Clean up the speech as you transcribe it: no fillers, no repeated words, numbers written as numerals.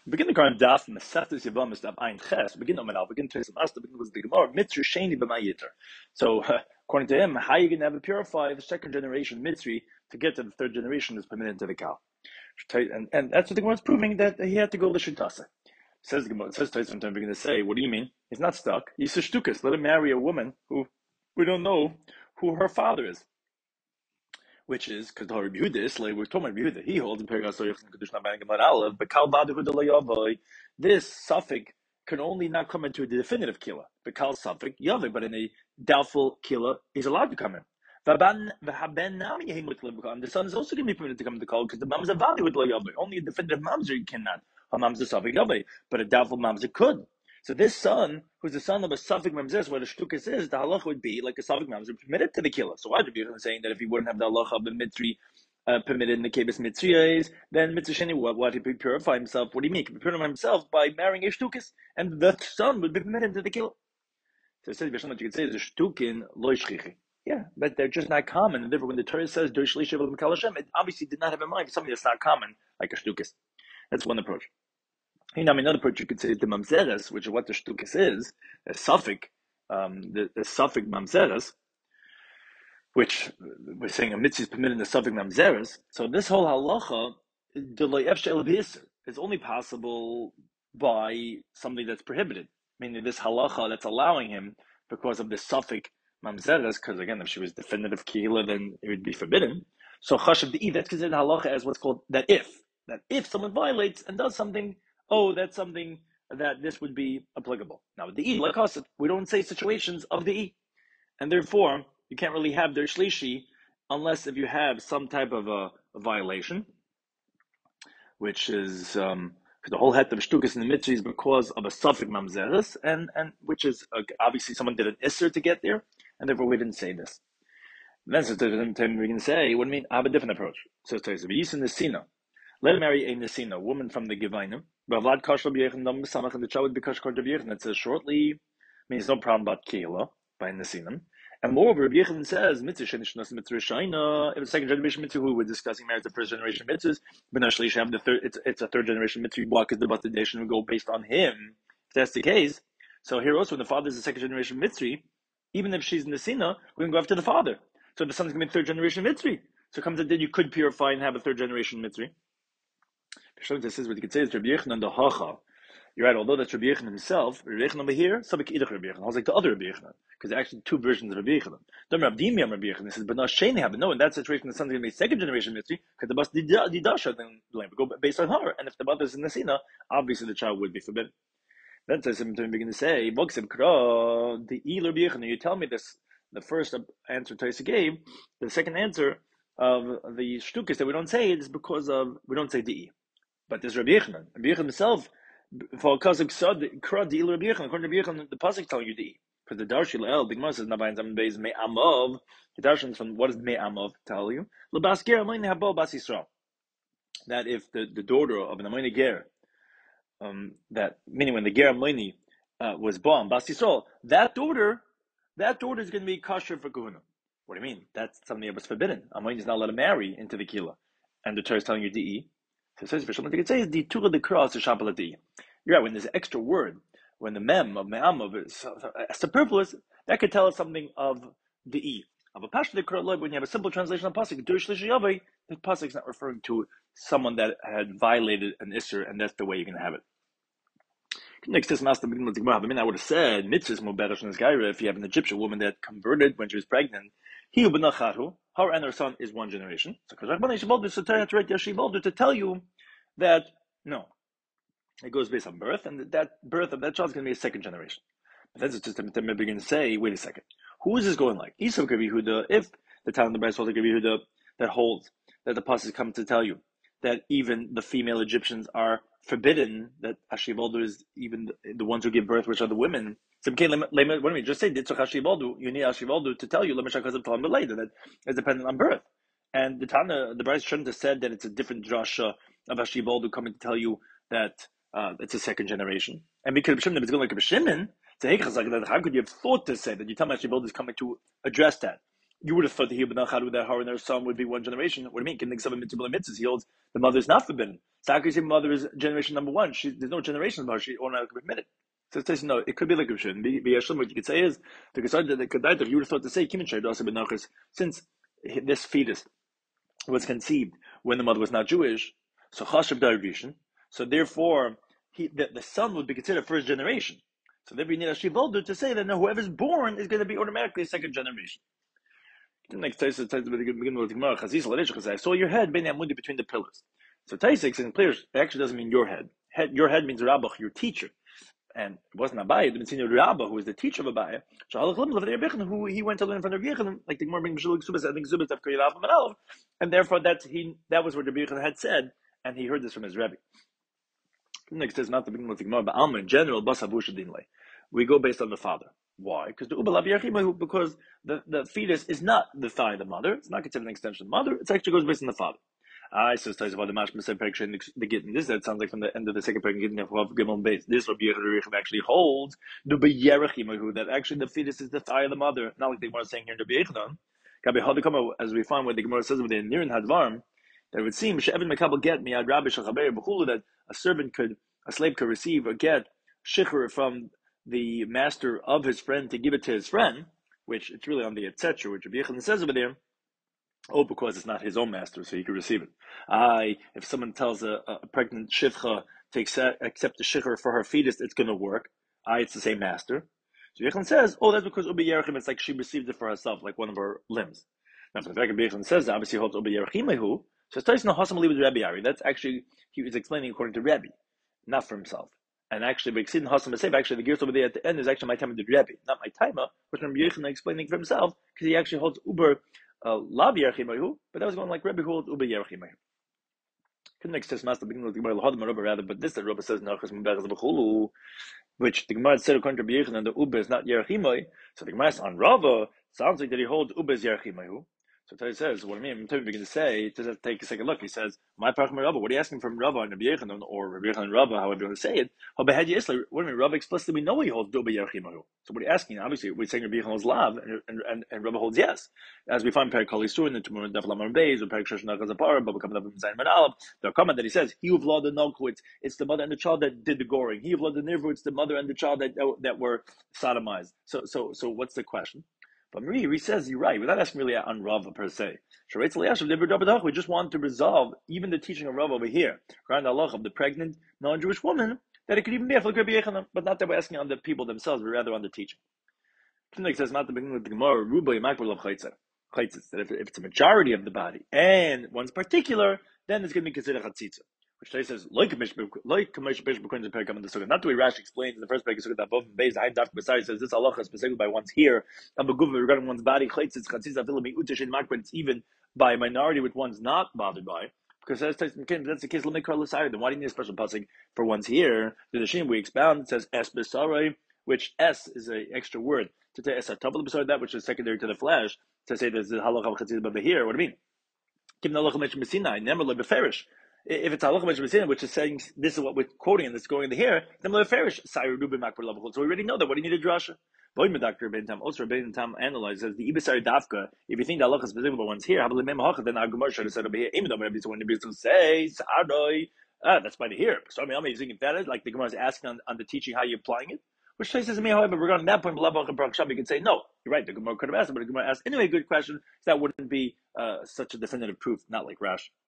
Begin the current daf Mesechtes Yevamos daf Ein Ches. Begin on Menal. Begin to some Asta. Begin with the Gemara. Mitzri Sheni b'Mayiter. So according to him, how are you going to have a purify the second generation Mitzri to get to the third generation is permitted to the cow? And that's what the Gemara is proving, that he had to go l'shitasa. Says the Gemara. It says Taisim. We're going to say, what do you mean? He's not stuck. He's a shtukas. Let him marry a woman who we don't know who her father is. Which is because the Rabbi Yehuda is like we're talking about Rabbi Yehuda. He holds in Perigas Soyach and Kedush Naban Gemara Aleph, but Kal Badu Yavoy. This suffix can only not come into the definitive killer. But Kal suffix Yavoy, but in a doubtful killer, he's allowed to come in. And the son is also going to be permitted to come to Kal because the mamzer Vadu with Yavoy. Only a definitive mamzer cannot. A mamzer suffix Yavoy, but a doubtful mamzer could. So this son, who's the son of a suffix mamzer, where the shtukas is, the halacha would be like a suffix mamzer permitted to the killer. So why would be saying that if he wouldn't have the halacha of the mitri permitted in the kebis mitzriyas, then mitzvah sheni, what he could purify himself? What do you mean? He could purify himself by marrying a shtukas, and the son would be permitted to the killer. So it says, what you could say is a shtukin loy shchichi. Yeah, but they're just not common. And therefore, when the Torah says it obviously did not have in mind something that's not common, like a shtukas. That's one approach. Another approach you could say the mamzeres, which is what the shtukas is, a suffix, the suffix mamzeres, which we're saying a mitzvah is permitted in the suffix mamzeres. So this whole halacha, is only possible by something that's prohibited. Meaning this halacha that's allowing him because of the suffix mamzeres, because again, if she was definitive kehila, then it would be forbidden. So chashav de'i, that's considered halacha as what's called that if someone violates and does something, that's something that this would be applicable. Now with the E, like us, we don't say situations of the E. And therefore, you can't really have their shlishi unless if you have some type of a violation, which is the whole het of shtukas in the mitzvah is because of a suffix mamzeres, and which is obviously someone did an isser to get there, and therefore we didn't say this. Then so we can say, what do you mean? I have a different approach. So it's Nesina. Let him marry a Nesina, woman from the Givainim. But Vlad Kashal B'Yechin Dam B'Samach, and the child would be Kashkar B'Yechin. It says shortly, means no problem about Kehila by Nesinim. And moreover, B'Yechin says, Mitzvah Shenish Mitzvah Shaina, if it's second generation Mitzvah, who we're discussing marriage, the first generation Mitzvahs, but actually have the third, it's a third generation Mitzvah, block is the Batadation, we go based on him. If that's the case, so here also, when the father is a second generation Mitzvah, even if she's Nesina, we can go after the father. So the son's going to be third generation Mitzvah. So it comes that you could purify and have a third generation Mitzvah. This is what you could say is Rabbi Yechon and the Hacha. You're right, although that's Rabbi Yechon himself, Rabbi Yechon over here, Sabik Idach Rabbi Yechon. I was like the other Rabbi Yechon, because there are actually two versions of Rabbi Yechon. Then Rabbi Dimi Rabbi Yechon, he says, but not Shane have. No, in that situation, the son's going to be second generation Mitzvah, because the bus Didasha, then go based on her. And if the mother is in Nesina, obviously the child would be forbidden. Then says him to begin to say, the E Rabbi Yechon, you tell me this, the first answer Taisa gave, the second answer of the shtukas that we don't say it is because of, we don't say the E. But there's Rabbi Yechanan. Rabbi Yechanan himself, for Kazak Sad, Kra Deal Rabbi Yechanan, according to Rabbi Yechanan, the Pasuk telling you the because the Darshi Leel, Big Moses, Nabayin Zaman Beis Me Amov, the Darshan from what does Me Amov tell you? Lebas Ger Amayne Habo Bas Yisrael. That if the daughter of an Amayne Ger, that meaning when the Ger Amayne was born, Bas Yisrael, that daughter is going to be kosher for Kahuna. What do you mean? That's something that was forbidden. Amayne is not allowed to marry into the Kila. And the Torah is telling you the so it says for someone, they could say the Tura the cross is Shabbaladi. You're right, when there's an extra word, when the mem of me'amav is superfluous, that could tell us something of the E. Of a Pashto the Kurah, when you have a simple translation of Pasuk, the Pasuk is not referring to someone that had violated an Isser, and that's the way you can have it. Next, this master I would have said mitzvahs more better than this guy if you have an Egyptian woman that converted when she was pregnant. He her and her son is one generation. So to tell you that no, it goes based on birth, and that birth of that child is going to be a second generation. But that's just to begin to say, wait a second, who is this going like? Isa Rabbi Yehuda, if the town of the Bryce holds like Rabbi Yehuda that holds that the pasuk come to tell you that even the female Egyptians are forbidden, that Hashivaldu is even the ones who give birth, which are the women. So, what do we just say? You need Hashivaldu to tell you that is dependent on birth. And the Tana, the Bryce shouldn't have said that it's a different drasha of Hashivaldu coming to tell you that it's a second generation. And because B'Shimon, it's going like a B'Shimon, how could you have thought to say that you tell me Hashivaldu is coming to address that? You would have thought that he would not have that her and their son would be one generation. What do you mean? Can think of a mitzvahs? He holds the mother is not forbidden. Sakri's mother is generation number one. There's no generation about her. She automatically permitted. So it says no. It could be like Rishon. Be what you could say is the Gesad that the Kedaita. You would have thought to say Kimin Shayr also benachas, since this fetus was conceived when the mother was not Jewish. So Chashav Darvishin. So therefore, the son would be considered first generation. So therefore, you need a shivolder to say that no, whoever's born is going to be automatically second generation. Like Taisa says with the beginning of the Gemara, I saw your head between the pillars. So Taisa in clear actually doesn't mean your head. Your head means Rabbah, your teacher. And it wasn't Abaye, it means Rabbah, who was the teacher of Abaye. Who he went to learn from Rabbi Yechon, like the Gemara brings Subas, I think Subas of Kriyat and Aleph, and therefore that was what Rabbi Yechon had said, and he heard this from his Rebbe. Next is not the beginning of the Gemara, but Alma in general, we go based on the father. Why? Because the fetus is not the thigh of the mother. It's not considered an extension of the mother. It actually goes based on the father. I says about the mashma said the gittin. This that sounds like from the end of the second paragraph gittin of Gimel base. This Rabbi Yechon actually holds the beyerachimahu that actually the fetus is the thigh of the mother. Not like the Gemara saying here in Rabbi Yechon. As we find what the Gemara says within Nirin Hadvarim, that it would seem she'evin mekabel get miyad rabbi shachaber b'chulu that a slave could receive a get shikhr from the master of his friend to give it to his friend, which it's really on the etc. which Rabbi Yechon says over there. Oh, because it's not his own master, so he could receive it. If someone tells a pregnant shivcha to accept the shikhr for her fetus, it's going to work. It's the same master. So Yechon says, that's because Ubi Yerachim, it's like she received it for herself, like one of her limbs. Now, if the fact that Yechon says that, obviously holds Ubi Yerachimehu, so it's Tyson Hasam Ali with Rabbi Ari. That's actually, he was explaining according to Rabbi, not for himself. And actually, Bexid Hasam Asef, actually, the gears over there at the end is actually my time of the Rabbi, not my timer, which Rabbi Yechon explaining for himself, because he actually holds Uber Lav Yerachimehu, but that was going like Rabbi who holds Ubi Yerachimehu. Couldn't exist master beginning with the Gemara Lahadam Rabbi rather, but this that Rabbi says Nachas Mubachas B'chulu, which the Gemara said according to Rabbi Yechon and the Uba is not Yerachimai. So the Gemara is on Rava sounds like that he holds Uba is Yerachimehu. So he says, what I mean, I'm begin to say, to take a second look. He says, my Parachim Rava, what are you asking from Rava and Rabbi Yechon or Rabbi Yechon and Rava, however you want to say it? What do you mean? Rava explicitly we know he holds Uba Yerachimehu. So what are you asking? Obviously, we're saying Rabbi Yechon holds Lav and Rava holds yes. As we find Perik Kali Sur in the Tumur and Defalamar Beis or Perik Shoshana Gazapara, but coming up in Zayin Manalab, the comment that he says, he who vlod the Noghu, it's the mother and the child that did the goring. He who vlod the Nirvu, it's the mother and the child that were sodomized. So what's the question? But Marie says, you're right, we're not asking really on Rava per se. We just want to resolve even the teaching of Rava over here, around the Allah of the pregnant non-Jewish woman, that it could even be a Rabbi Yechon, but not that we're asking on the people themselves, but rather on the teaching. It says not the beginning of the Gemara, that if it's a majority of the body and one's particular, then it's going to be considered chatzitza. Which today says not the way Rashi explains in the first paragraph that both base I daf beside says this halacha specifically by one's hair regarding one's body it's even by a minority which one's not bothered by. Because that's the case. Then why do you need a special pasuk for one's hair? The Shim we expound it says es besarai, which s is an extra word to say es atavel beside that which is secondary to the flesh to say there's the halacha of chatzitza but here. What do you mean? Kim halacha meshim b'sinai never le beferish. If it's halacha meshim which is saying this is what we're quoting and this is going in the here, then le beferish sayru rubin makbar lavachol. So we already know that. What do you need a drasha? Dr. Ben Tam also Ben Tam analyzes the ibisari dafka. If you think the halacha is specific about one's here, then our Gemara should have said over here. Even though maybe it's when the say saroi. That's by the here. So I'm using it that is like the Gemara is asking on the teaching how you're applying it. Which says to me, however, regarding that point, you can say no. You're right. The Gemara could have asked it, but the Gemara asked anyway. Good question. So that wouldn't be such a definitive proof, not like Rashi.